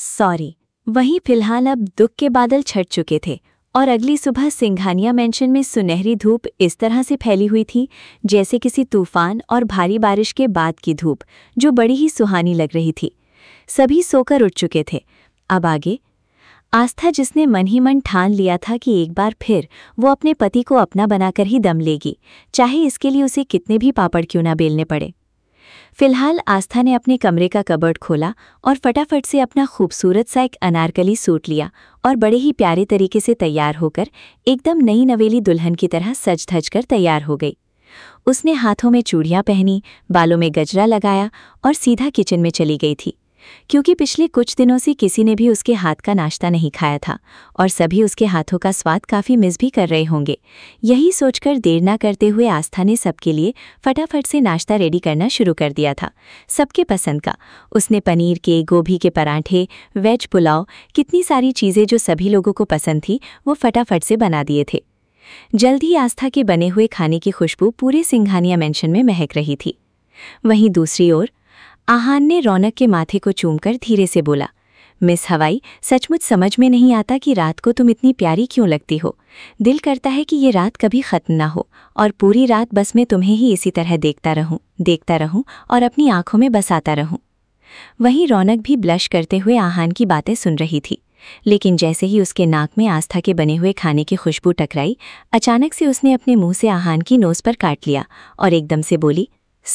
Sorry. वहीं फिलहाल अब दुख के बादल छट चुके थे और अगली सुबह सिंघानिया मेंशन में सुनहरी धूप इस तरह से फैली हुई थी जैसे किसी तूफान और भारी बारिश के बाद की धूप, जो बड़ी ही सुहानी लग रही थी। सभी सोकर उठ चुके थे। अब आगे आस्था, जिसने मन ही मन ठान लिया था कि एक बार फिर वो अपने पति को अपना बनाकर ही दम लेगी, चाहे इसके लिए उसे कितने भी पापड़ क्यों ना बेलने पड़े। फिलहाल आस्था ने अपने कमरे का कबर्ड खोला और फटाफट से अपना खूबसूरत सा एक अनारकली सूट लिया और बड़े ही प्यारे तरीके से तैयार होकर एकदम नई नवेली दुल्हन की तरह सज धज कर तैयार हो गई। उसने हाथों में चूड़ियां पहनी, बालों में गजरा लगाया और सीधा किचन में चली गई थी, क्योंकि पिछले कुछ दिनों से किसी ने भी उसके हाथ का नाश्ता नहीं खाया था और सभी उसके हाथों का स्वाद काफ़ी मिस भी कर रहे होंगे। यही सोचकर देर ना करते हुए आस्था ने सबके लिए फटाफट से नाश्ता रेडी करना शुरू कर दिया था, सबके पसंद का। उसने पनीर के, गोभी के पराठे, वेज पुलाव, कितनी सारी चीज़ें जो सभी लोगों को पसंद थी वो फटाफट से बना दिए थे। जल्द ही आस्था के बने हुए खाने की खुशबू पूरे सिंघानिया मेंशन में महक रही थी। वहीं दूसरी ओर आहान ने रौनक के माथे को चूमकर धीरे से बोला, मिस हवाई, सचमुच समझ में नहीं आता कि रात को तुम इतनी प्यारी क्यों लगती हो। दिल करता है कि ये रात कभी खत्म ना हो और पूरी रात बस मैं तुम्हें ही इसी तरह देखता रहूं और अपनी आंखों में बसाता रहूं। वहीं रौनक भी ब्लश करते हुए आहान की बातें सुन रही थी, लेकिन जैसे ही उसके नाक में आस्था के बने हुए खाने की खुशबू टकराई, अचानक से उसने अपने मुंह से आहान की नोज पर काट लिया और एकदम से बोली,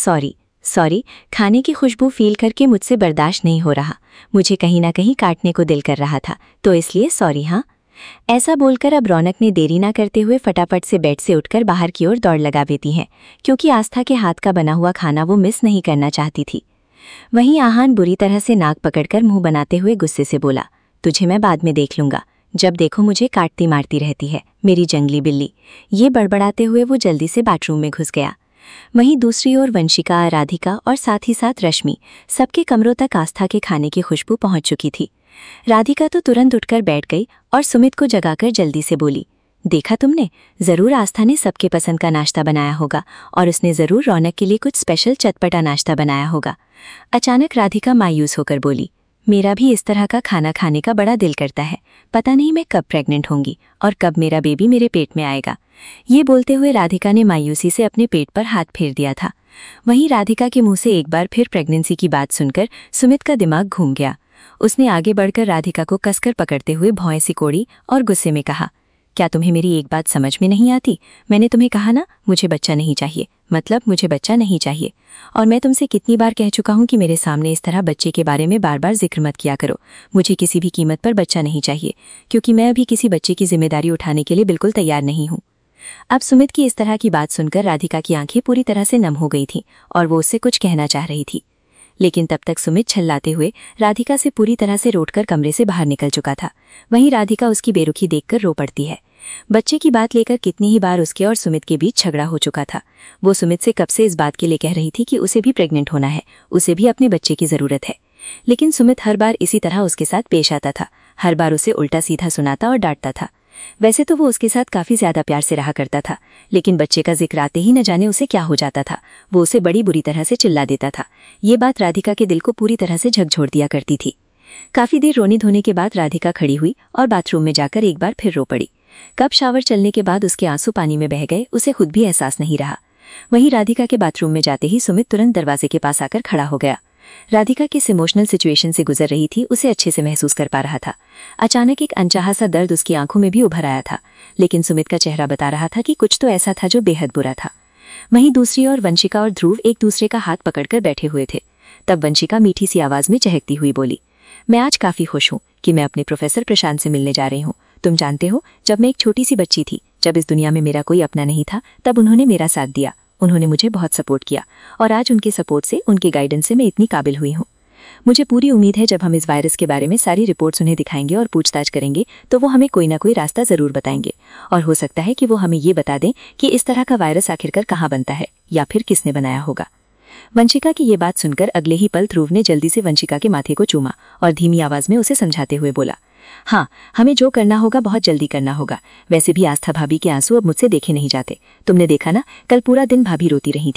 सॉरी, खाने की खुशबू फील करके मुझसे बर्दाश्त नहीं हो रहा। मुझे कहीं ना कहीं काटने को दिल कर रहा था, तो इसलिए सॉरी। हाँ, ऐसा बोलकर अब रौनक ने देरी ना करते हुए फटाफट से बेड से उठकर बाहर की ओर दौड़ लगा देती हैं, क्योंकि आस्था के हाथ का बना हुआ खाना वो मिस नहीं करना चाहती थी। वहीं आहान बुरी तरह से नाक पकड़कर मुंह बनाते हुए गुस्से से बोला, तुझे मैं बाद में देख लूंगा, जब देखो मुझे काटती मारती रहती है, मेरी जंगली बिल्ली। ये बड़बड़ाते हुए वो जल्दी से बाथरूम में घुस गया। वहीं दूसरी ओर वंशिका, राधिका और साथ ही साथ रश्मि, सबके कमरों तक आस्था के खाने की खुशबू पहुंच चुकी थी। राधिका तो तुरंत उठकर बैठ गई और सुमित को जगाकर जल्दी से बोली, देखा तुमने, जरूर आस्था ने सबके पसंद का नाश्ता बनाया होगा और उसने जरूर रौनक के लिए कुछ स्पेशल चटपटा नाश्ता बनाया होगा। अचानक राधिका मायूस होकर बोली, मेरा भी इस तरह का खाना खाने का बड़ा दिल करता है। पता नहीं मैं कब प्रेग्नेंट होंगी और कब मेरा बेबी मेरे पेट में आएगा। ये बोलते हुए राधिका ने मायूसी से अपने पेट पर हाथ फेर दिया था। वहीं राधिका के मुंह से एक बार फिर प्रेगनेंसी की बात सुनकर सुमित का दिमाग घूम गया। उसने आगे बढ़कर राधिका को कसकर पकड़ते हुए भौं सिकोड़ी और गुस्से में कहा, क्या तुम्हें मेरी एक बात समझ में नहीं आती? मैंने तुम्हें कहा ना, मुझे बच्चा नहीं चाहिए, मतलब मुझे बच्चा नहीं चाहिए। और मैं तुमसे कितनी बार कह चुका हूं कि मेरे सामने इस तरह बच्चे के बारे में बार बार जिक्र मत किया करो। मुझे किसी भी कीमत पर बच्चा नहीं चाहिए, क्योंकि मैं अभी किसी बच्चे की जिम्मेदारी उठाने के लिए बिल्कुल तैयार नहीं हूं। अब सुमित की इस तरह की बात सुनकर राधिका की आंखें पूरी तरह से नम हो गई थीं और वो उससे कुछ कहना चाह रही थी, लेकिन तब तक सुमित छल्लाते हुए राधिका से पूरी तरह से रोटकर कमरे से बाहर निकल चुका था। वहीं राधिका उसकी बेरुखी देखकर रो पड़ती है। बच्चे की बात लेकर कितनी ही बार उसके और सुमित के बीच झगड़ा हो चुका था। वो सुमित से कब से इस बात के लिए कह रही थी कि उसे भी प्रेग्नेंट होना है, उसे भी अपने बच्चे की जरूरत है, लेकिन सुमित हर बार इसी तरह उसके साथ पेश आता था। हर बार उसे उल्टा सीधा सुनाता और डांटता था। वैसे तो वो उसके साथ काफी ज्यादा प्यार से रहा करता था, लेकिन बच्चे का जिक्र आते ही न जाने उसे क्या हो जाता था। वो उसे बड़ी बुरी तरह से चिल्ला देता था। ये बात राधिका के दिल को पूरी तरह से झकझोर दिया करती थी। काफी देर रोने धोने के बाद राधिका खड़ी हुई और बाथरूम में जाकर एक बार फिर रो पड़ी। कब शावर चलने के बाद उसके आंसू पानी में बह गए, उसे खुद भी एहसास नहीं रहा। वहीं राधिका के बाथरूम में जाते ही सुमित तुरंत दरवाजे के पास आकर खड़ा हो गया। राधिका किस इमोशनल सिचुएशन से गुजर रही थी उसे अच्छे से महसूस कर पा रहा था। अचानक एक अनचाहा सा दर्द उसकी आंखों में भी उभर आया था, लेकिन सुमित का चेहरा बता रहा था कि कुछ तो ऐसा था जो बेहद बुरा था। वहीं दूसरी ओर वंशिका और ध्रुव एक दूसरे का हाथ पकड़कर बैठे हुए थे। तब वंशिका मीठी सी आवाज में चहकती हुई बोली, मैं आज काफी खुश हूँ कि मैं अपने प्रोफेसर प्रशांत से मिलने जा रही हूँ। तुम जानते हो, जब मैं एक छोटी सी बच्ची थी, जब इस दुनिया में मेरा कोई अपना नहीं था, तब उन्होंने मेरा साथ दिया। उन्होंने मुझे बहुत सपोर्ट किया और आज उनके सपोर्ट से, उनके गाइडेंस से मैं इतनी काबिल हुई हूँ। मुझे पूरी उम्मीद है जब हम इस वायरस के बारे में सारी रिपोर्ट्स उन्हें दिखाएंगे और पूछताछ करेंगे तो वो हमें कोई ना कोई रास्ता जरूर बताएंगे, और हो सकता है कि वो हमें ये बता दें कि इस तरह का वायरस आखिरकार कहाँ बनता है या फिर किसने बनाया होगा। वंशिका की ये बात सुनकर अगले ही पल ध्रुव ने जल्दी से वंशिका के माथे को चूमा और धीमी आवाज में उसे समझाते हुए बोला, हाँ, हमें जो करना होगा बहुत जल्दी करना होगा। वैसे भी आस्था भाभी के आंसू अब मुझसे देखे नहीं जाते। तुमने देखा ना, कल पूरा दिन भाभी रोती रही थी।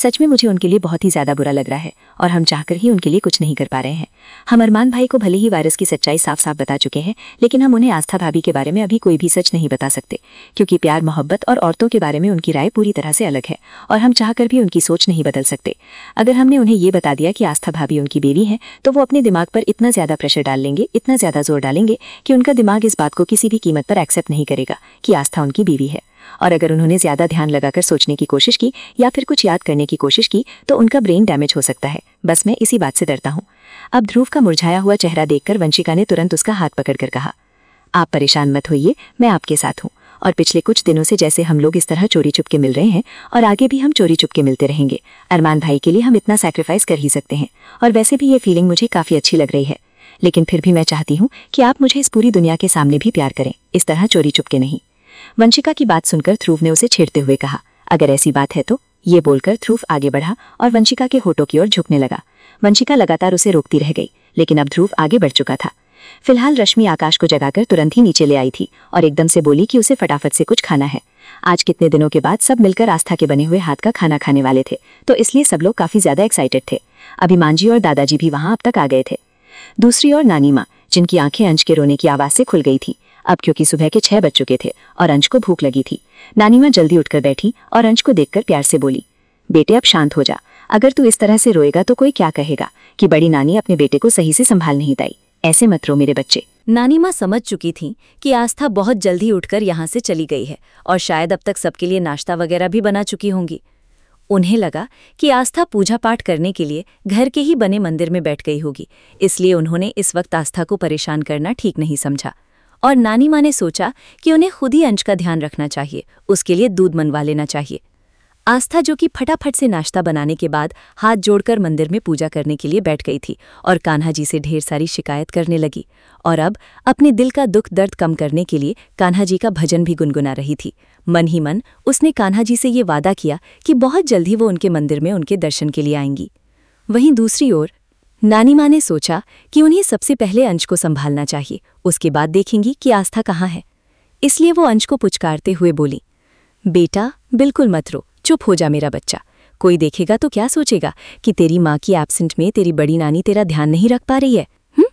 सच में मुझे उनके लिए बहुत ही ज़्यादा बुरा लग रहा है और हम चाहकर ही उनके लिए कुछ नहीं कर पा रहे हैं। हम अरमान भाई को भले ही वायरस की सच्चाई साफ साफ बता चुके हैं, लेकिन हम उन्हें आस्था भाभी के बारे में अभी कोई भी सच नहीं बता सकते, क्योंकि प्यार, मोहब्बत और औरतों के बारे में उनकी राय पूरी तरह से अलग है और हम चाहकर भी उनकी सोच नहीं बदल सकते। अगर हमने उन्हें ये बता दिया कि आस्था भाभी उनकी बेबी है, तो वो अपने दिमाग पर इतना ज़्यादा प्रेशर डाल लेंगे, इतना ज़्यादा जोर डालेंगे कि उनका दिमाग इस बात को किसी भी कीमत पर एक्सेप्ट नहीं करेगा कि आस्था उनकी बीवी है। और अगर उन्होंने ज़्यादा ध्यान लगाकर सोचने की कोशिश की या फिर कुछ याद करने की कोशिश की तो उनका ब्रेन डैमेज हो सकता है। बस मैं इसी बात से डरता हूँ। अब ध्रुव का मुरझाया हुआ चेहरा देखकर वंशिका ने तुरंत उसका हाथ पकड़कर कहा, आप परेशान मत होइए, मैं आपके साथ हूँ और पिछले कुछ दिनों से जैसे हम लोग इस तरह चोरी चुपके मिल रहे हैं और आगे भी हम चोरी चुपके मिलते रहेंगे। अरमान भाई के लिए हम इतना सैक्रिफाइस कर ही सकते हैं और वैसे भी ये फीलिंग मुझे काफ़ी अच्छी लग रही है, लेकिन फिर भी मैं चाहती हूँ कि आप मुझे इस पूरी दुनिया के सामने भी प्यार करें, इस तरह चोरी चुपके नहीं। वंशिका की बात सुनकर ध्रुव ने उसे छेड़ते हुए कहा, अगर ऐसी बात है तो। ये बोलकर ध्रुव आगे बढ़ा और वंशिका के होठों की ओर झुकने लगा। वंशिका लगातार उसे रोकती रह गई, लेकिन अब ध्रुव आगे बढ़ चुका था। फिलहाल रश्मि आकाश को जगाकर तुरंत ही नीचे ले आई थी और एकदम से बोली कि उसे फटाफट से कुछ खाना है। आज कितने दिनों के बाद सब मिलकर आस्था के बने हुए हाथ का खाना खाने वाले थे, तो इसलिए सब लोग काफी ज्यादा एक्साइटेड थे। अभिमान जी और दादाजी भी वहां अब तक आ गए थे। दूसरी ओर नानी माँ, जिनकी आंखें अंश के रोने की आवाज से खुल गई थी, अब क्योंकि सुबह के 6 बज चुके थे और अंश को भूख लगी थी। नानी माँ जल्दी उठकर बैठी और अंश को देखकर प्यार से बोली, बेटे अब शांत हो जा, अगर तू इस तरह से रोएगा तो कोई क्या कहेगा कि बड़ी नानी अपने बेटे को सही से संभाल नहीं पाई। ऐसे मत रो मेरे बच्चे। नानी माँ समझ चुकी थी कि आस्था बहुत जल्दी उठकर यहाँ से चली गई है और शायद अब तक सबके लिए नाश्ता वगैरह भी बना चुकी होंगी। उन्हें लगा कि आस्था पूजा पाठ करने के लिए घर के ही बने मंदिर में बैठ गई होगी, इसलिए उन्होंने इस वक्त आस्था को परेशान करना ठीक नहीं समझा और नानी माँ ने सोचा कि उन्हें खुद ही अंश का ध्यान रखना चाहिए, उसके लिए दूध मनवा लेना चाहिए। आस्था, जो कि फटाफट से नाश्ता बनाने के बाद हाथ जोड़कर मंदिर में पूजा करने के लिए बैठ गई थी और कान्हा जी से ढेर सारी शिकायत करने लगी और अब अपने दिल का दुख दर्द कम करने के लिए कान्हा जी का भजन भी गुनगुना रही थी। मन ही मन उसने कान्हा जी से ये वादा किया कि बहुत जल्द ही वो उनके मंदिर में उनके दर्शन के लिए आएंगी। वहीं दूसरी ओर नानी माँ ने सोचा कि उन्हें सबसे पहले अंश को संभालना चाहिए, उसके बाद देखेंगी कि आस्था कहाँ है। इसलिए वो अंश को पुचकारते हुए बोली, बेटा बिल्कुल मत रो, चुप हो जा मेरा बच्चा। कोई देखेगा तो क्या सोचेगा कि तेरी माँ की एब्सेंट में तेरी बड़ी नानी तेरा ध्यान नहीं रख पा रही है।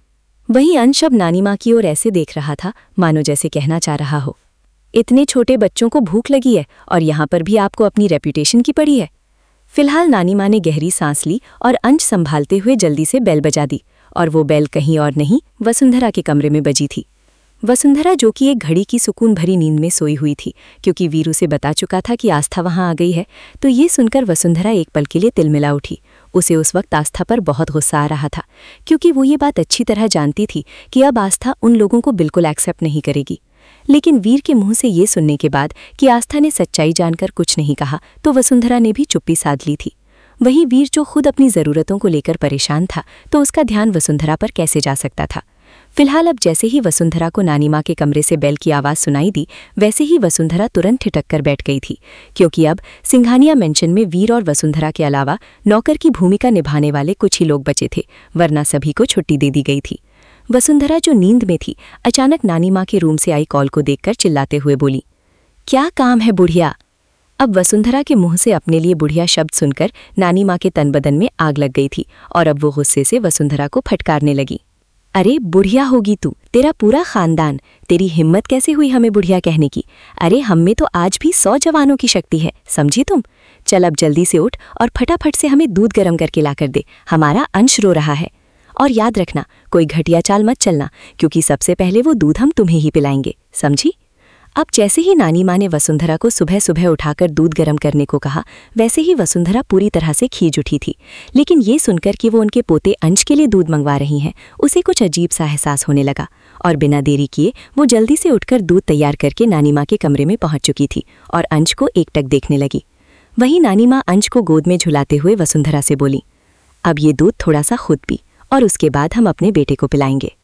वहीं अंश अब नानी माँ की ओर ऐसे देख रहा था मानो जैसे कहना चाह रहा हो, इतने छोटे बच्चों को भूख लगी है और यहाँ पर भी आपको अपनी रेपुटेशन की पड़ी है। फिलहाल नानी माँ ने गहरी सांस ली और अंश संभालते हुए जल्दी से बेल बजा दी और वो बेल कहीं और नहीं वसुंधरा के कमरे में बजी थी। वसुंधरा, जो कि एक घड़ी की सुकून भरी नींद में सोई हुई थी, क्योंकि वीरू से बता चुका था कि आस्था वहां आ गई है, तो ये सुनकर वसुंधरा एक पल के लिए तिलमिला उठी। उसे उस वक्त आस्था पर बहुत गुस्सा आ रहा था, क्योंकि वो ये बात अच्छी तरह जानती थी कि अब आस्था उन लोगों को बिल्कुल एक्सेप्ट नहीं करेगी। लेकिन वीर के मुंह से ये सुनने के बाद कि आस्था ने सच्चाई जानकर कुछ नहीं कहा, तो वसुंधरा ने भी चुप्पी साध ली थी। वहीं वीर, जो खुद अपनी ज़रूरतों को लेकर परेशान था, तो उसका ध्यान वसुंधरा पर कैसे जा सकता था। फिलहाल अब जैसे ही वसुंधरा को नानी माँ के कमरे से बेल की आवाज़ सुनाई दी, वैसे ही वसुंधरा तुरंत ठिठक कर बैठ गई थी, क्योंकि अब सिंघानिया मेंशन में वीर और वसुंधरा के अलावा नौकर की भूमिका निभाने वाले कुछ ही लोग बचे थे, वरना सभी को छुट्टी दे दी गई थी। वसुंधरा, जो नींद में थी, अचानक नानी माँ के रूम से आई कॉल को देखकर चिल्लाते हुए बोली, क्या काम है बुढ़िया। अब वसुंधरा के मुंह से अपने लिए बुढ़िया शब्द सुनकर नानी माँ के तन बदन में आग लग गई थी और अब वो गुस्से से वसुंधरा को फटकारने लगी, अरे बुढ़िया होगी तू, तेरा पूरा खानदान, तेरी हिम्मत कैसे हुई हमें बुढ़िया कहने की। अरे हम में तो आज भी 100 जवानों की शक्ति है, समझी तुम। चल अब जल्दी से उठ और फटाफट से हमें दूध गर्म करके ला कर दे, हमारा अंश रो रहा है। और याद रखना, कोई घटिया चाल मत चलना, क्योंकि सबसे पहले वो दूध हम तुम्हें ही पिलाएंगे, समझी। अब जैसे ही नानी माँ ने वसुंधरा को सुबह सुबह उठाकर दूध गर्म करने को कहा, वैसे ही वसुंधरा पूरी तरह से खींच उठी थी। लेकिन ये सुनकर कि वो उनके पोते अंश के लिए दूध मंगवा रही हैं, उसे कुछ अजीब सा एहसास होने लगा और बिना देरी किए वो जल्दी से उठकर दूध तैयार करके नानी माँ के कमरे में पहुंच चुकी थी और अंश को एकटक देखने लगी। वहीं नानी माँ अंश को गोद में झुलाते हुए वसुंधरा से बोली, अब ये दूध थोड़ा सा खुद पी और उसके बाद हम अपने बेटे को पिलाएंगे।